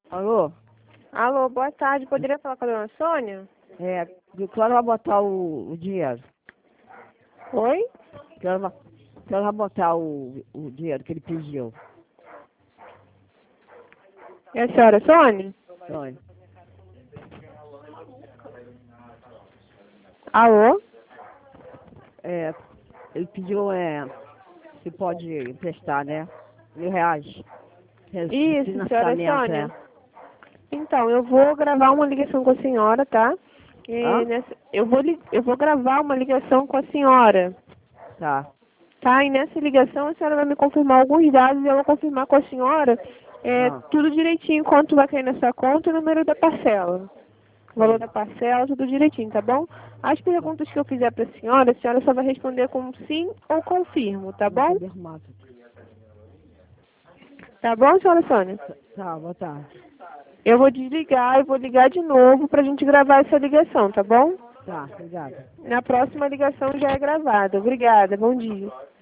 Alô? Alô, boa tarde. Poderia falar com a dona Sônia? Que hora vai botar o dinheiro? Oi? Que hora vai botar o dinheiro que ele pediu? É a senhora Sônia? Oi. Alô? Ele pediu, se pode emprestar, né? R$ 1.000. Isso, senhora Financiamento, Sônia. Então, eu vou gravar uma ligação com a senhora, tá? Hã? Eu vou gravar uma ligação com a senhora, Tá. tá? E nessa ligação a senhora vai me confirmar alguns dados e eu vou confirmar com a senhora tudo direitinho, quanto vai cair nessa conta e o número da parcela. O valor da parcela, tudo direitinho, tá bom? As perguntas que eu fizer para a senhora só vai responder com sim ou confirmo, tá bom? Tá bom, senhora Sônia? Tá, boa tarde. Eu vou desligar e vou ligar de novo pra gente gravar essa ligação, tá bom? Tá, obrigada. Na próxima ligação já é gravada. Obrigada, bom dia.